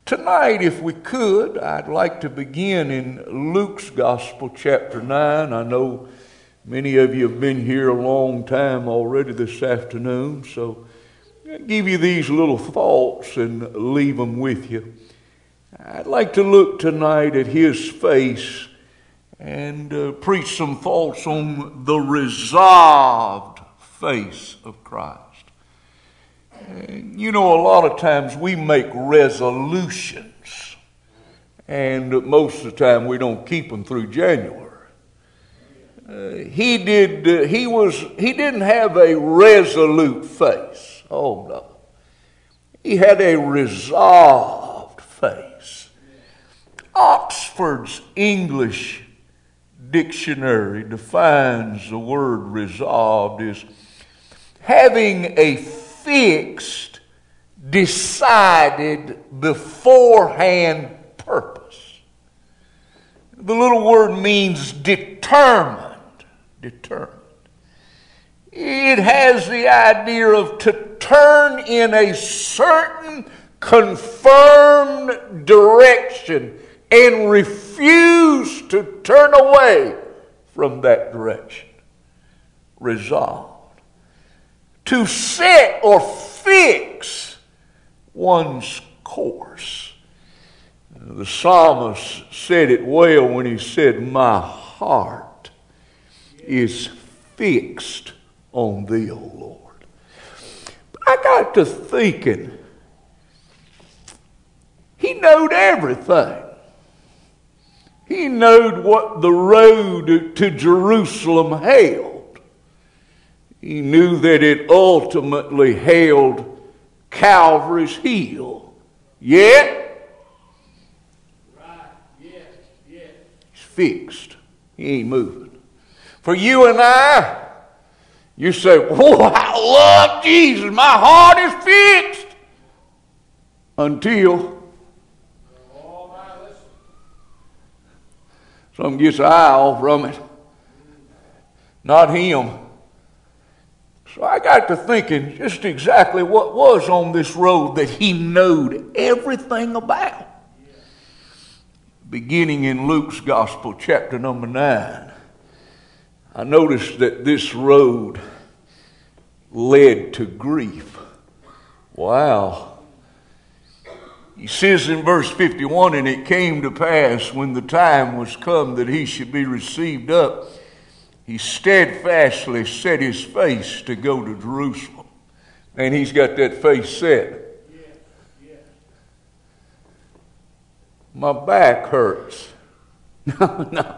Tonight, if we could, I'd like to begin in Luke's Gospel, chapter 9. I know many of you have been here a long time already this afternoon, so I'll give you these little thoughts and leave them with you. I'd like to look tonight at his face and preach some thoughts on the resolved face of Christ. You know, a lot of times we make resolutions, and most of the time we don't keep them through January. He didn't have a resolute face. Oh no. He had a resolved face. Oxford's English Dictionary defines the word resolved as having a fixed, decided, beforehand purpose. The little word means determined. Determined. It has the idea of to turn in a certain confirmed direction and refuse to turn away from that direction. Resolve. To set or fix one's course. The psalmist said it well when he said, "My heart is fixed on thee, O Lord." But I got to thinking, he knowed everything. He knowed what the road to Jerusalem held. He knew that it ultimately held Calvary's heel. Yet, he's fixed. He ain't moving. For you and I, you say, "Oh, I love Jesus. My heart is fixed." Until something gets an eye off from it. Not him. So I got to thinking just exactly what was on this road that he knowed everything about. Beginning in Luke's Gospel, chapter number 9, I noticed that this road led to grief. Wow. He says in verse 51, "And it came to pass when the time was come that he should be received up, he steadfastly set his face to go to Jerusalem." And he's got that face set. My back hurts. No.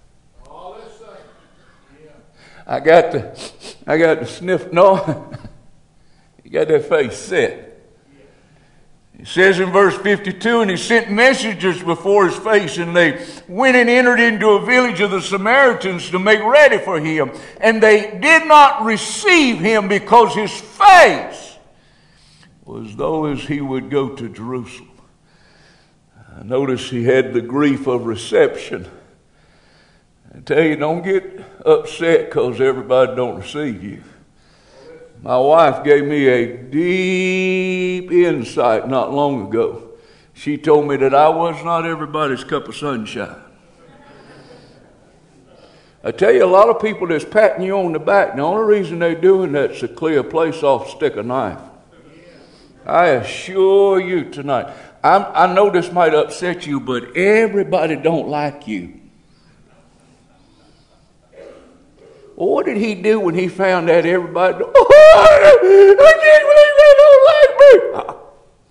I got to sniff. No. You got that face set. It says in verse 52, "And he sent messengers before his face, and they went and entered into a village of the Samaritans to make ready for him. And they did not receive him because his face was though as he would go to Jerusalem." I notice he had the grief of reception. I tell you, don't get upset because everybody don't receive you. My wife gave me a deep insight not long ago. She told me that I was not everybody's cup of sunshine. I tell you, a lot of people that's patting you on the back, the only reason they're doing that is to clear a place off, stick a knife. I assure you tonight, I know this might upset you, but everybody don't like you. Well, what did he do when he found out everybody? "Oh, I can't believe they don't like me."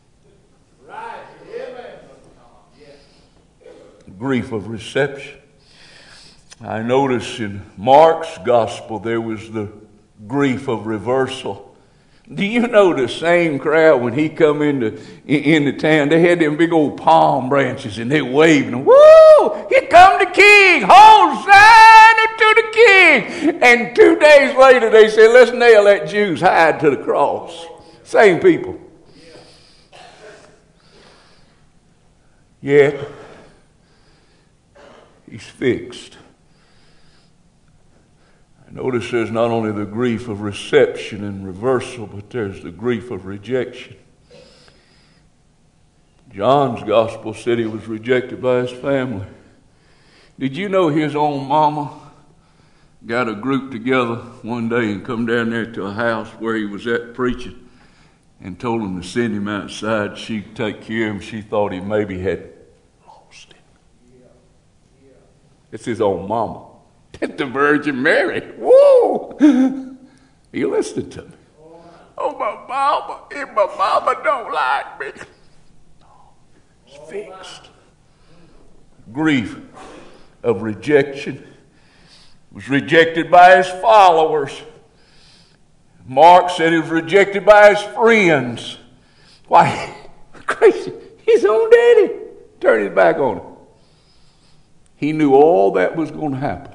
Grief of reception. I noticed in Mark's gospel there was the grief of reversal. Do you know the same crowd when he come into town, they had them big old palm branches and they waving them. "Woo! Here come the king! Hosanna to the king!" And 2 days later they said, "Let's nail that Jew's hide to the cross." Same people. Yet, he's fixed. I notice there's not only the grief of reception and reversal, but there's the grief of rejection. John's gospel said he was rejected by his family. Did you know his own mama got a group together one day and come down there to a house where he was at preaching and told him to send him outside. She'd take care of him. She thought he maybe had lost it. It's his own mama. It's the Virgin Mary. Whoa! You listening to me? Oh, my mama. If my mama don't like me. It's fixed. Grief of rejection. Was rejected by his followers. Mark said he was rejected by his friends. Why, crazy. His own daddy turned his back on him. He knew all that was going to happen.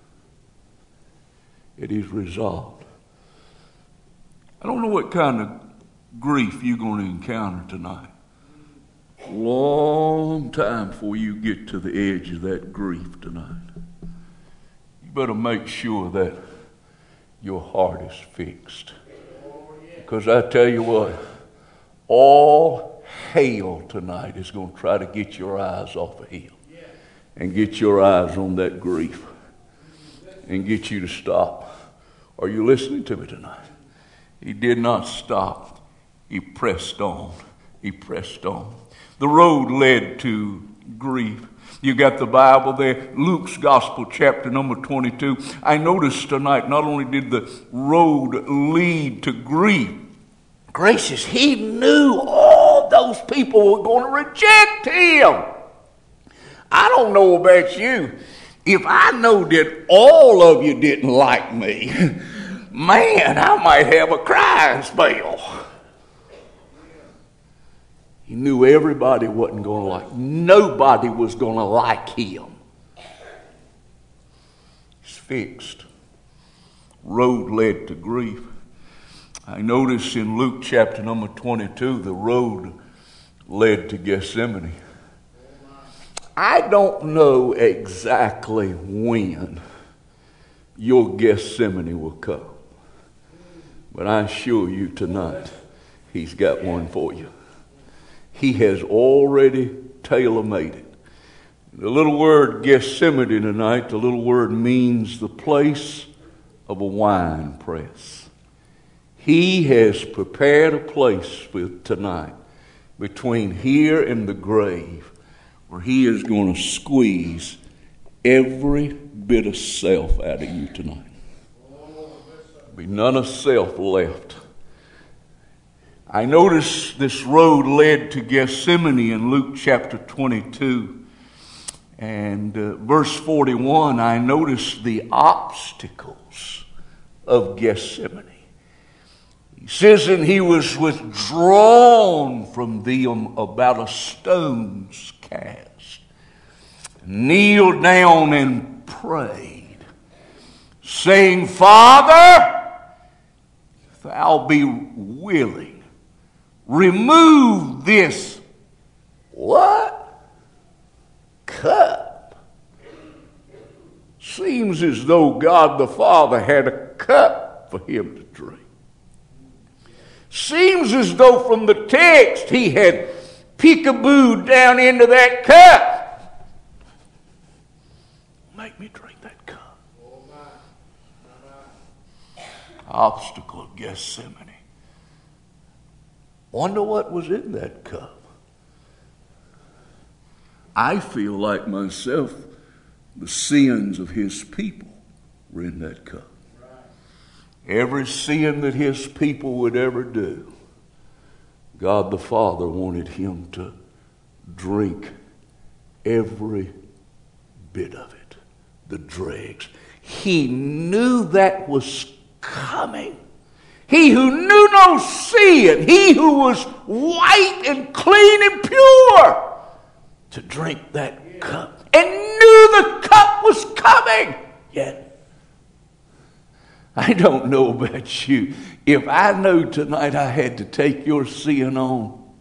It is resolved. I don't know what kind of grief you're going to encounter tonight. Long time before you get to the edge of that grief tonight. You better make sure that your heart is fixed. Because I tell you what, all hell tonight is going to try to get your eyes off of him. And get your eyes on that grief. And get you to stop. Are you listening to me tonight? He did not stop. He pressed on. He pressed on. The road led to grief. You got the Bible there, Luke's Gospel, chapter number 22. I noticed tonight, not only did the road lead to grief, gracious, he knew all those people were going to reject him. I don't know about you. If I know that all of you didn't like me, man, I might have a crying spell. He knew everybody wasn't going to like him. Nobody was going to like him. He's fixed. Road led to grief. I noticed in Luke chapter number 22, the road led to Gethsemane. I don't know exactly when your Gethsemane will come. But I assure you tonight, he's got one for you. He has already tailor-made it. The little word Gethsemane tonight, the little word means the place of a wine press. He has prepared a place for tonight between here and the grave where he is going to squeeze every bit of self out of you tonight. There'll be none of self left. I noticed this road led to Gethsemane in Luke chapter 22. And verse 41, I noticed the obstacles of Gethsemane. He says, and he was withdrawn from them about a stone's cast, kneeled down and prayed, saying, Father, if thou be willing, remove this what? Cup. Seems as though God the Father had a cup for him to drink. Seems as though from the text he had peekabooed down into that cup. Make me drink that cup. Obstacle of Gethsemane. Wonder what was in that cup. I feel like myself, the sins of his people were in that cup. Every sin that his people would ever do, God the Father wanted him to drink every bit of it, the dregs. He knew that was coming. He who knew no sin, he who was white and clean and pure, to drink that cup, and knew the cup was coming. Yet, I don't know about you. If I knew tonight I had to take your sin on,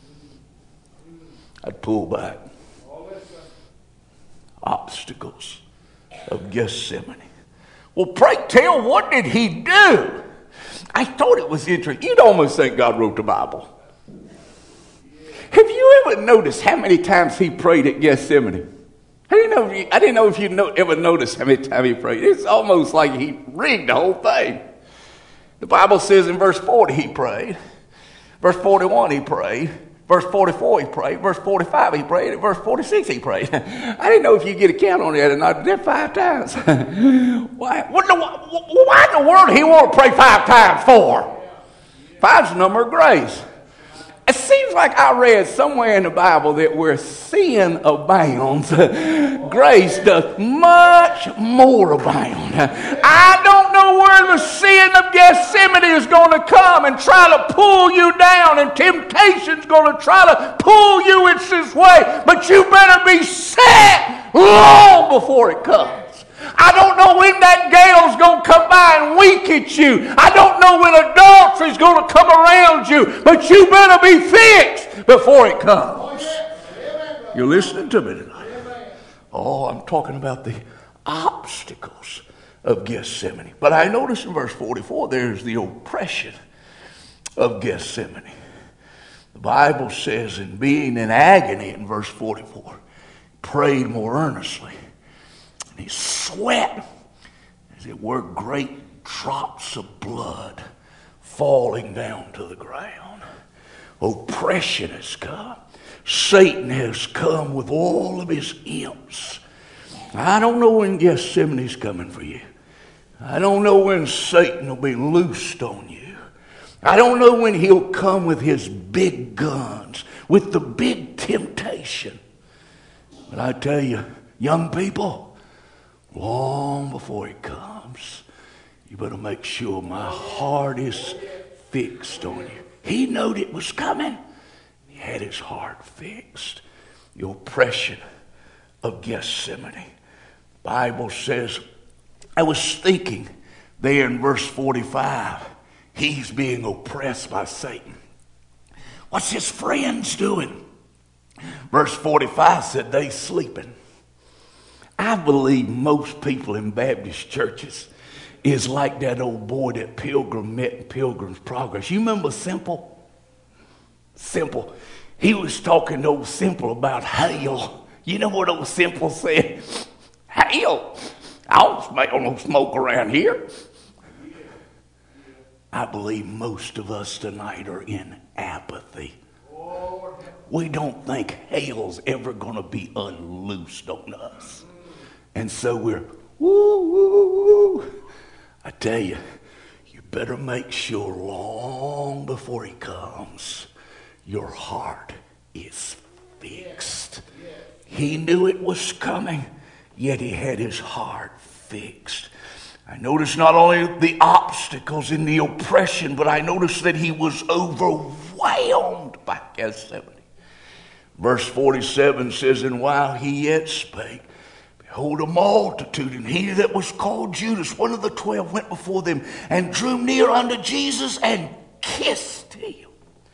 I'd pull back. Obstacles of Gethsemane. Well, pray tell, what did he do? I thought it was interesting. You'd almost think God wrote the Bible. Have you ever notice how many times he prayed at Gethsemane? I didn't know if you ever noticed how many times he prayed. It's almost like he rigged the whole thing. The Bible says in verse 40 he prayed. Verse 41 he prayed. Verse 44 he prayed. Verse 45 he prayed. At verse 46 he prayed. I didn't know if you get a count on that or not. I did 5 times. Why in the world he want to pray 5 times for? 5's the number of grace. It seems like I read somewhere in the Bible that where sin abounds, grace does much more abound. I don't know where the sin of Gethsemane is going to come and try to pull you down, and temptation's going to try to pull you its way, but you better be set long before it comes. I don't know when that gale's going to come by and wink at you. I don't know when adultery's going to come around you, but you better be fixed before it comes. You're listening to me tonight. Oh, I'm talking about the obstacles of Gethsemane. But I notice in verse 44, there's the oppression of Gethsemane. The Bible says, in being in agony in verse 44, prayed more earnestly. And he sweat, as it were, great drops of blood falling down to the ground. Oppression has come. Satan has come with all of his imps. I don't know when Gethsemane's coming for you. I don't know when Satan will be loosed on you. I don't know when he'll come with his big guns, with the big temptation. But I tell you, young people, long before it comes, you better make sure my heart is fixed on you. He knowed it was coming. He had his heart fixed. The oppression of Gethsemane. The Bible says, I was thinking there in verse 45, he's being oppressed by Satan. What's his friends doing? Verse 45 said they sleeping. I believe most people in Baptist churches is like that old boy that Pilgrim met in Pilgrim's Progress. You remember Simple? Simple. He was talking to old Simple about hail. You know what old Simple said? Hail. I don't smell no smoke around here. I believe most of us tonight are in apathy. We don't think hail's ever going to be unloosed on us. And so we're, woo, woo, woo. I tell you, you better make sure long before he comes, your heart is fixed. He knew it was coming, yet he had his heart fixed. I noticed not only the obstacles in the oppression, but I noticed that he was overwhelmed by Gethsemane. Verse 47 says, and while he yet spake, behold, a multitude, and he that was called Judas, one of the 12, went before them and drew near unto Jesus and kissed him.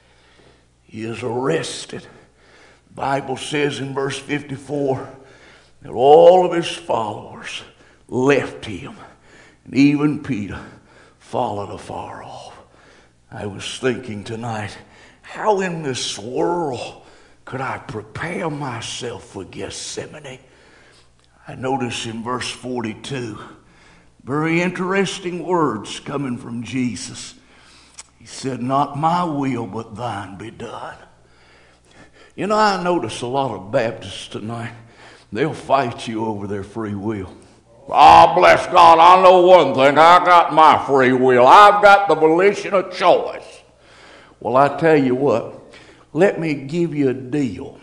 He is arrested. The Bible says in verse 54 that all of his followers left him, and even Peter followed afar off. I was thinking tonight, how in this world could I prepare myself for Gethsemane? I notice in verse 42, very interesting words coming from Jesus. He said, not my will, but thine be done. You know, I notice a lot of Baptists tonight, they'll fight you over their free will. Oh, bless God, I know one thing. I got my free will. I've got the volition of choice. Well, I tell you what, let me give you a deal.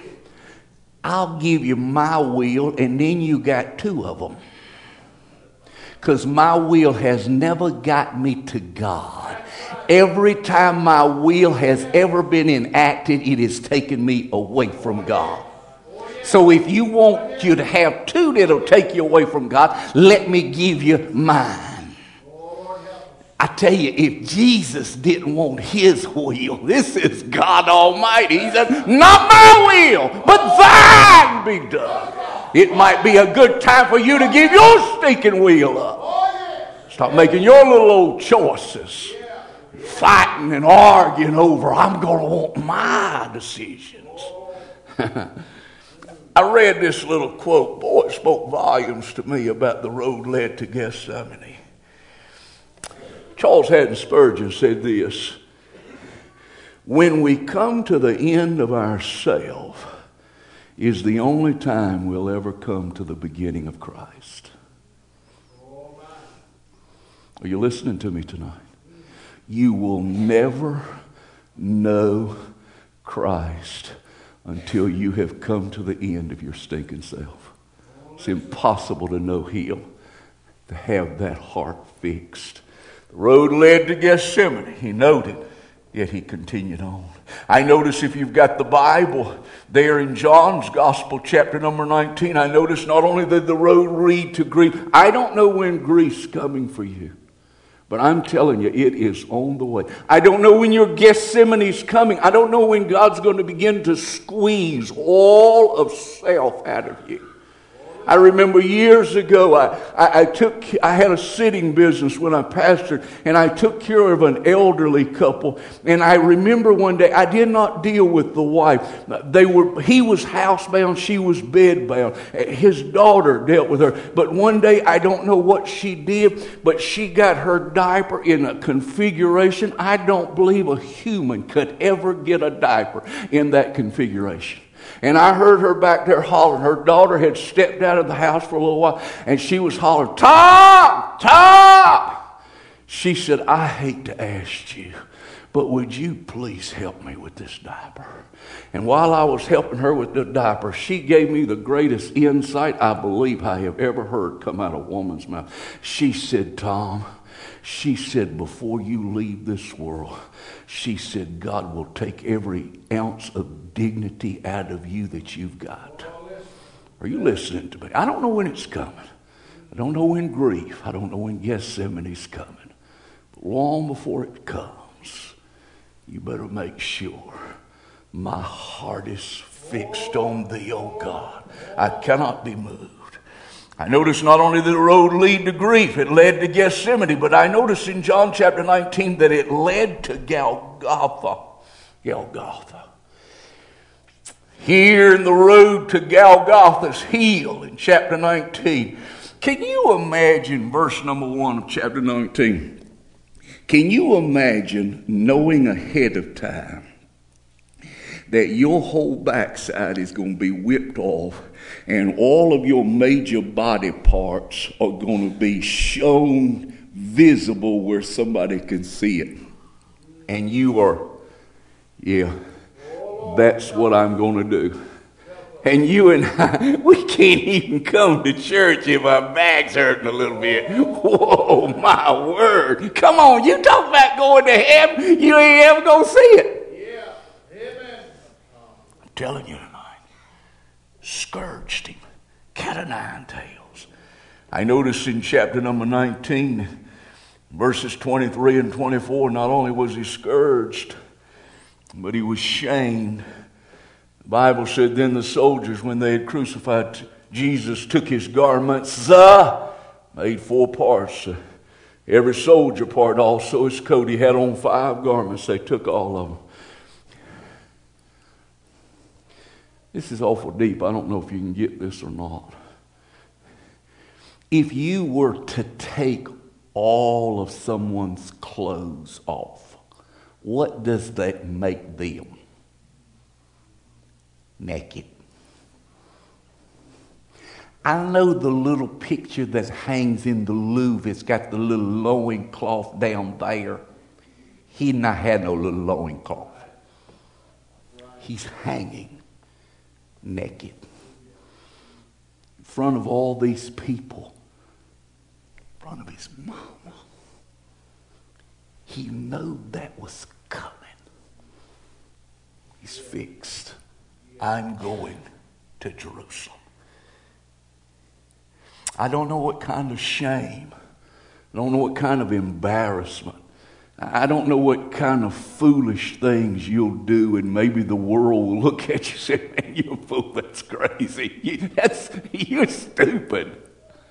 I'll give you my will, and then you got 2 of them. Because my will has never got me to God. Every time my will has ever been enacted, it has taken me away from God. So if you want you to have 2 that'll take you away from God, let me give you mine. I tell you, if Jesus didn't want his will, this is God Almighty. He said, not my will, but thine be done. It might be a good time for you to give your stinking will up. Stop making your little old choices. Fighting and arguing over, I'm going to want my decisions. I read this little quote. Boy, it spoke volumes to me about the road led to Gethsemane. Charles Haddon Spurgeon said this: when we come to the end of ourselves is the only time we'll ever come to the beginning of Christ. Are you listening to me tonight? You will never know Christ until you have come to the end of your stinking self. It's impossible to know Him, to have that heart fixed. The road led to Gethsemane, he noted, yet he continued on. I notice if you've got the Bible there in John's Gospel, chapter number 19, I notice not only did the road lead to grief. I don't know when grief's coming for you, but I'm telling you, it is on the way. I don't know when your Gethsemane's coming. I don't know when God's going to begin to squeeze all of self out of you. I remember years ago, I had a sitting business when I pastored, and I took care of an elderly couple. And I remember one day, I did not deal with the wife. He was housebound, she was bedbound. His daughter dealt with her. But one day, I don't know what she did, but she got her diaper in a configuration I don't believe a human could ever get a diaper in that configuration. And I heard her back there hollering. Her daughter had stepped out of the house for a little while, and she was hollering, "Tom! Tom!" She said, "I hate to ask you, but would you please help me with this diaper?" And while I was helping her with the diaper, she gave me the greatest insight I believe I have ever heard come out of a woman's mouth. She said, "Tom," she said, "before you leave this world," she said, "God will take every ounce of dignity out of you that you've got." Are you listening to me? I don't know when it's coming. I don't know when grief. I don't know when Gethsemane's coming. But long before it comes, you better make sure my heart is fixed on thee, O God. I cannot be moved. I notice not only did the road lead to grief, it led to Gethsemane, but I notice in John chapter 19 that it led to Golgotha. Golgotha. Here in the road to Golgotha's hill in chapter 19. Can you imagine verse number 1 of chapter 19? Can you imagine knowing ahead of time that your whole backside is going to be whipped off and all of your major body parts are going to be shown visible where somebody can see it? And you are, yeah, that's what I'm going to do. And you and I, we can't even come to church if our back's hurting a little bit. Whoa, my word. Come on, you talk about going to heaven, you ain't ever going to see it. Yeah, amen. I'm telling you tonight, scourged him, cat o' nine tails. I notice in chapter number 19, verses 23 and 24, not only was he scourged, but he was shamed. The Bible said, then the soldiers, when they had crucified Jesus, took his garments, made 4 parts. Every soldier part, also his coat. He had on 5 garments. They took all of them. This is awful deep. I don't know if you can get this or not. If you were to take all of someone's clothes off, what does that make them? Naked. I know the little picture that hangs in the Louvre. It's got the little loincloth down there. He not had no little loincloth. He's hanging naked in front of all these people, in front of his mama. He knew that was coming. He's fixed. I'm going to Jerusalem. I don't know what kind of shame. I don't know what kind of embarrassment. I don't know what kind of foolish things you'll do, and maybe the world will look at you and say, man, you're a fool, that's crazy. You're stupid.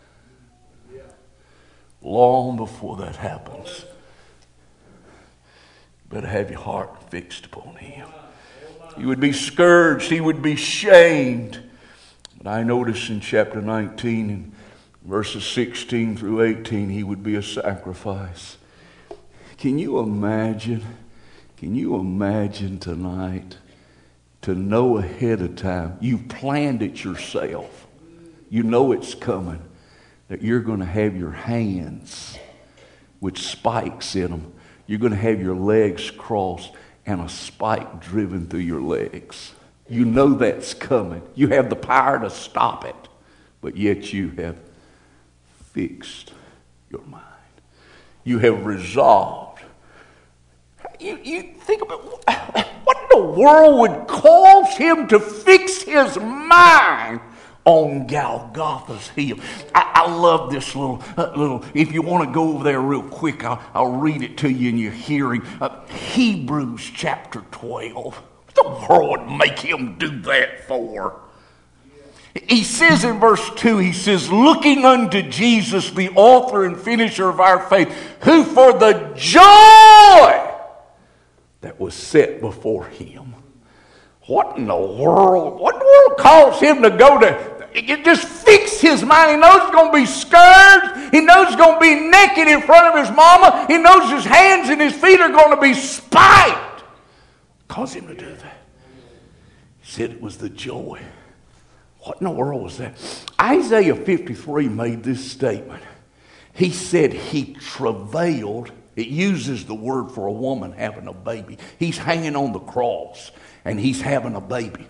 Long before that happens, you better have your heart fixed upon him. He would be scourged. He would be shamed. But I notice in chapter 19 and verses 16 through 18, he would be a sacrifice. Can you imagine? Can you imagine tonight to know ahead of time? You've planned it yourself. You know it's coming. That you're going to have your hands with spikes in them. You're going to have your legs crossed and a spike driven through your legs. You know that's coming. You have the power to stop it. But yet you have fixed your mind. You have resolved. You think about what in the world would cause him to fix his mind on Golgotha's hill. I love this little. If you want to go over there real quick, I'll read it to you in your hearing. Hebrews chapter 12. What the world would make him do that for? He says in verse 2, he says, looking unto Jesus, the author and finisher of our faith, who for the joy that was set before him. What in the world? What in the world caused him to go to? It just fixed his mind. He knows he's going to be scourged. He knows he's going to be naked in front of his mama. He knows his hands and his feet are going to be spiked. Caused him to do that. He said it was the joy. What in the world was that? Isaiah 53 made this statement. He said he travailed. It uses the word for a woman having a baby. He's hanging on the cross and he's having a baby.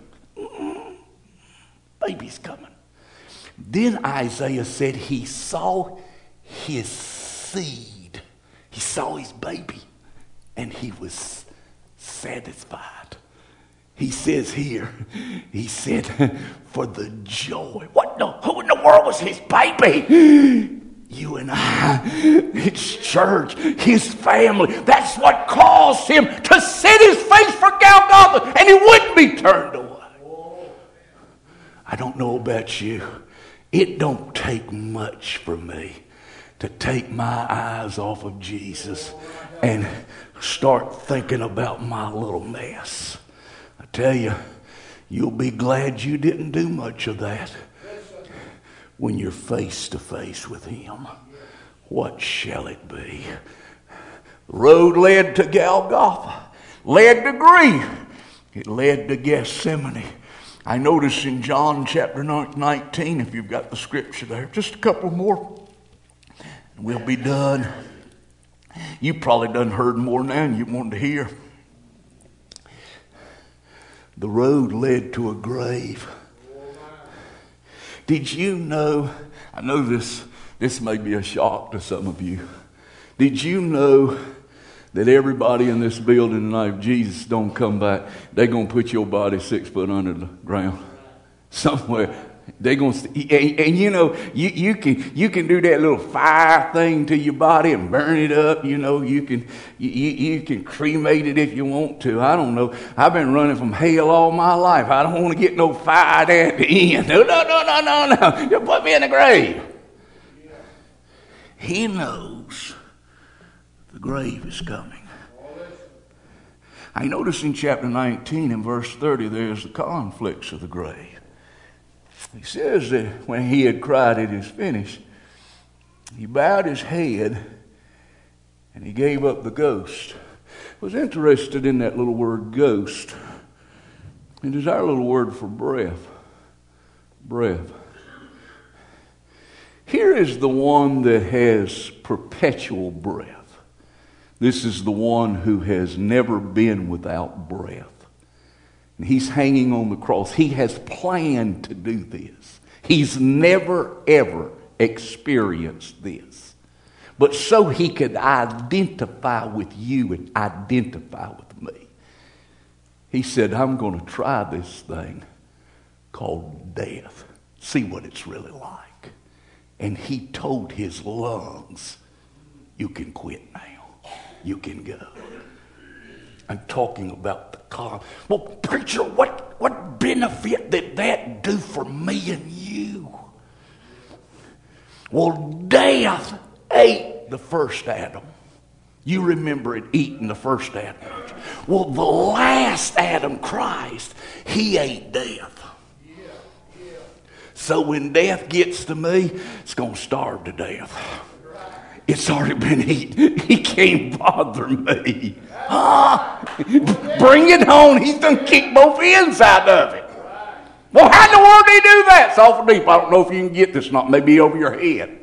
Baby's coming. Then Isaiah said he saw his seed. He saw his baby and he was satisfied. He says here, he said, for the joy. Who in the world was his baby? You and I, it's church, his family. That's what caused him to set his face for Golgotha, and he wouldn't be turned away. I don't know about you. It don't take much for me to take my eyes off of Jesus and start thinking about my little mess. I tell you, you'll be glad you didn't do much of that when you're face to face with him. What shall it be? The road led to Golgotha, led to grief. It led to Gethsemane. I notice in John chapter 19, if you've got the scripture there, just a couple more, and we'll be done. You probably done heard more now than you wanted to hear. The road led to a grave. Did you know, I know this may be a shock to some of you. Did you know that everybody in this building tonight, if Jesus don't come back, they're going to put your body 6 foot under the ground somewhere. They're going to, and you know, you can do that little fire thing to your body and burn it up. You know, you can cremate it if you want to. I don't know. I've been running from hell all my life. I don't want to get no fire there at the end. No. You put me in the grave. He knows the grave is coming. I notice in chapter 19 and verse 30, there's the conflicts of the grave. He says that when he had cried, it is finished, he bowed his head and he gave up the ghost. I was interested in that little word ghost. It is our little word for breath. Breath. Here is the one that has perpetual breath. This is the one who has never been without breath. And he's hanging on the cross. He has planned to do this. He's never, ever experienced this. But so he could identify with you and identify with me. He said, I'm going to try this thing called death. See what it's really like. And he told his lungs, you can quit now. You can go. I'm talking about the calm. Well, preacher, what benefit did that do for me and you? Well, death ate the first Adam. You remember it eating the first Adam. Well, the last Adam, Christ, he ate death. So when death gets to me, it's going to starve to death. It's already been eaten. He can't bother me. Bring it on. He's done kicked both ends out of it. Well, how in the world did he do that? It's awful deep. I don't know if you can get this or not. Maybe over your head.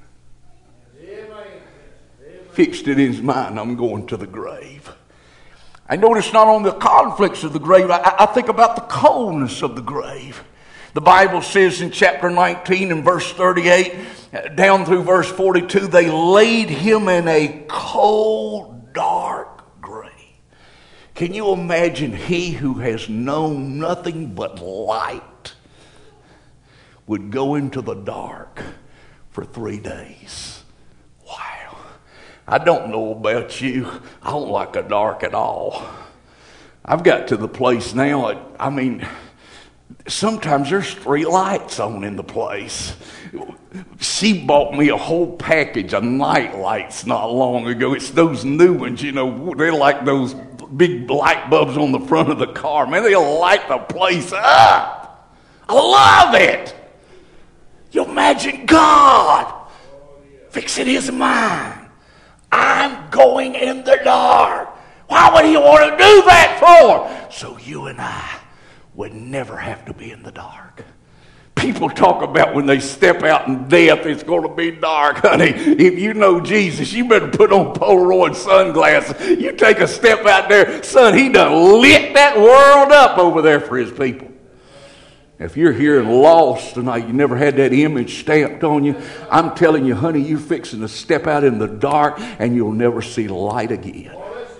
Fixed it in his mind. I'm going to the grave. I notice not only the conflicts of the grave, I think about the coldness of the grave. The Bible says in chapter 19 and verse 38 down through verse 42, they laid him in a cold, dark grave. Can you imagine he who has known nothing but light would go into the dark for 3 days? Wow. I don't know about you. I don't like the dark at all. I've got to the place now, sometimes there's 3 lights on in the place. She bought me a whole package of night lights not long ago. It's those new ones, they're like those big light bulbs on the front of the car. Man, they'll light the place up. I love it. You imagine God fixing his mind. I'm going in the dark. Why would he want to do that for? So you and I would never have to be in the dark. People talk about when they step out in death, it's going to be dark. Honey, if you know Jesus, you better put on Polaroid sunglasses. You take a step out there, son, he done lit that world up over there for his people. If you're here and lost tonight, you never had that image stamped on you, I'm telling you, honey, you're fixing to step out in the dark and you'll never see light again.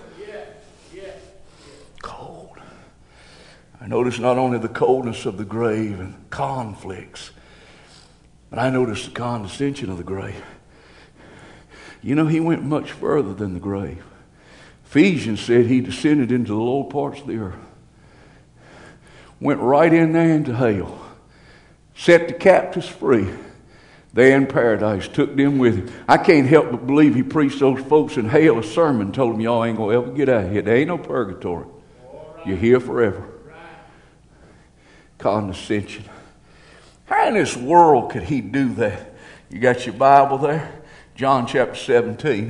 I notice not only the coldness of the grave and conflicts, but I notice the condescension of the grave. He went much further than the grave. Ephesians said he descended into the lower parts of the earth. Went right in there into hell. Set the captives free. There in paradise, took them with him. I can't help but believe he preached those folks in hell a sermon, told them y'all ain't going to ever get out of here. There ain't no purgatory. You're here forever. Condescension. How in this world could he do that? You got your Bible there? John chapter 17.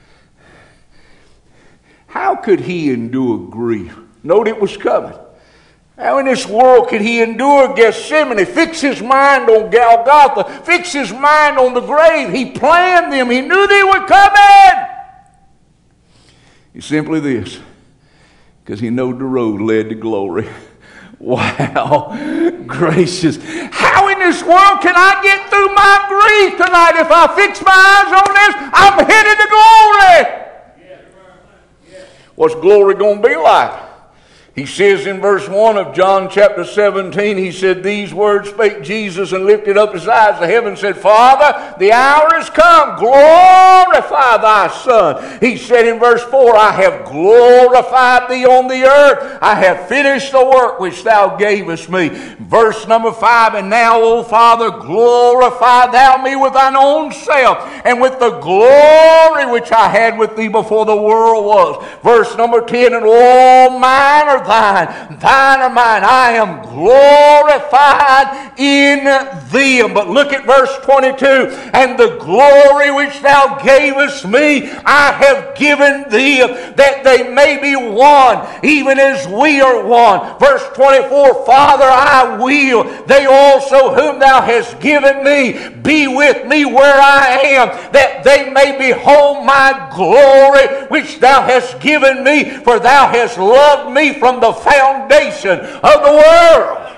How could he endure grief? Note it was coming. How in this world could he endure Gethsemane? Fix his mind on Golgotha. Fix his mind on the grave. He planned them. He knew they were coming. It's simply this. Because he knew the road led to glory. Wow, gracious. How in this world can I get through my grief tonight? If I fix my eyes on this, I'm headed to glory. What's glory going to be like? He says in verse 1 of John chapter 17, he said, these words spake Jesus and lifted up his eyes to heaven and said, Father, the hour is come. Glorify thy Son. He said in verse 4, I have glorified thee on the earth. I have finished the work which thou gavest me. Verse number 5, and now, O Father, glorify thou me with thine own self and with the glory which I had with thee before the world was. Verse number 10, and all mine are thine, thine are mine. I am glorified in them. But look at verse 22. And the glory which thou gavest me, I have given thee, that they may be one, even as we are one. Verse 24. Father, I will they also whom thou hast given me be with me where I am, that they may behold my glory which thou hast given me, for thou hast loved me from the foundation of the world.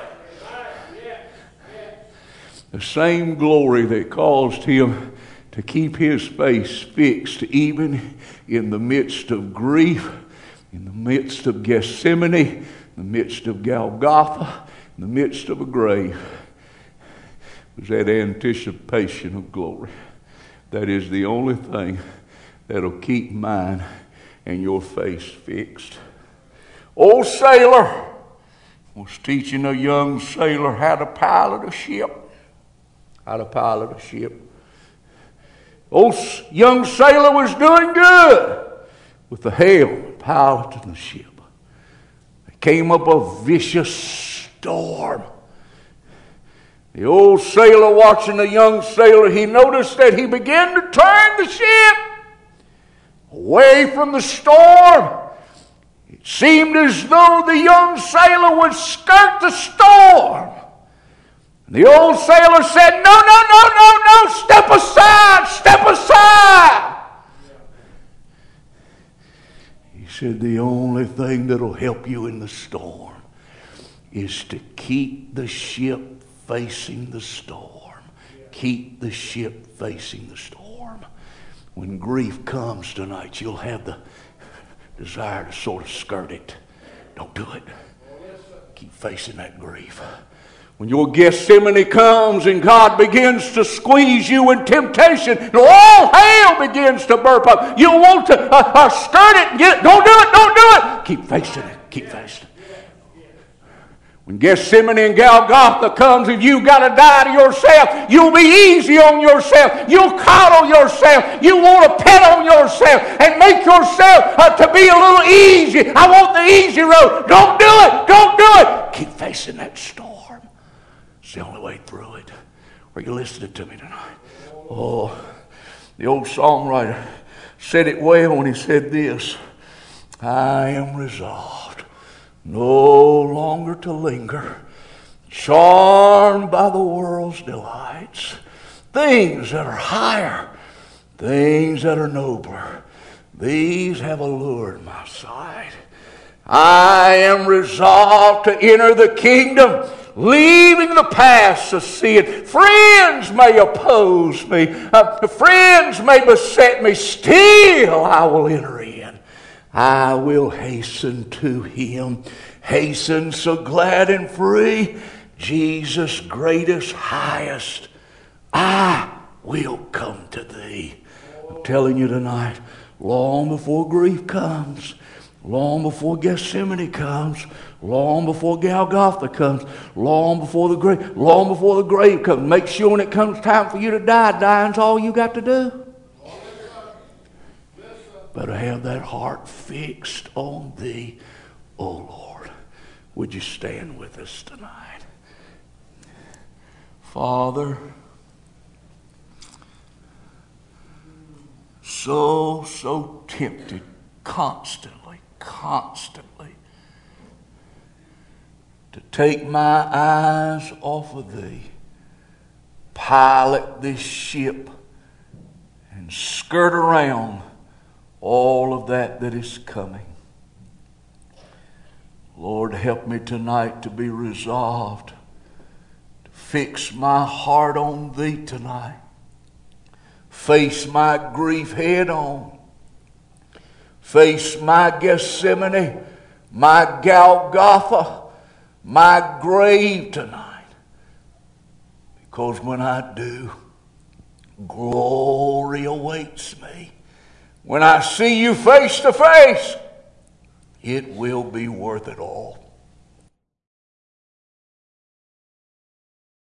The same glory that caused him to keep his face fixed even in the midst of grief, in the midst of Gethsemane, in the midst of Golgotha, in the midst of a grave, was that anticipation of glory. That is the only thing that'll keep mine and your face fixed. Old sailor was teaching a young sailor how to pilot a ship. How to pilot a ship. Old young sailor was doing good. with the helm piloting the ship. There came up a vicious storm. The old sailor watching the young sailor, he noticed that he began to turn the ship away from the storm. It seemed as though the young sailor would skirt the storm. The old sailor said, "No, no, no, no, no, step aside, step aside." He said, "The only thing that'll help you in the storm is to keep the ship facing the storm. Keep the ship facing the storm." When grief comes tonight, you'll have the desire to sort of skirt it. Don't do it. Keep facing that grief. When your Gethsemane comes and God begins to squeeze you in temptation and all hell begins to burp up, you want to skirt it and get it. Don't do it, don't do it. Keep facing it, keep facing it. When Gethsemane and Golgotha comes and you've got to die to yourself, you'll be easy on yourself. You'll coddle yourself. You want to pet on yourself and make yourself to be a little easy. I want the easy road. Don't do it, don't do it. Keep facing that storm. It's the only way through it. Are you listening to me tonight? Oh, the old songwriter said it well when he said this: "I am resolved no longer to linger, charmed by the world's delights. Things that are higher, things that are nobler, these have allured my sight. I am resolved to enter the kingdom, leaving the past to see it. Friends may oppose me, friends may beset me, still I will enter in. I will hasten to Him, hasten so glad and free. Jesus, greatest, highest, I will come to Thee." I'm telling you tonight, long before grief comes, long before Gethsemane comes, long before Golgotha comes, long before the grave comes. Make sure when it comes time for you to die, dying's all you got to do. Better have that heart fixed on Thee, O Lord. Would you stand with us tonight? Father, so tempted constantly to take my eyes off of Thee, pilot this ship, and skirt around all of that is coming. Lord, help me tonight to be resolved to fix my heart on Thee tonight. Face my grief head on. Face my Gethsemane, my Golgotha, my grave tonight. Because when I do, glory awaits me. When I see You face to face, it will be worth it all.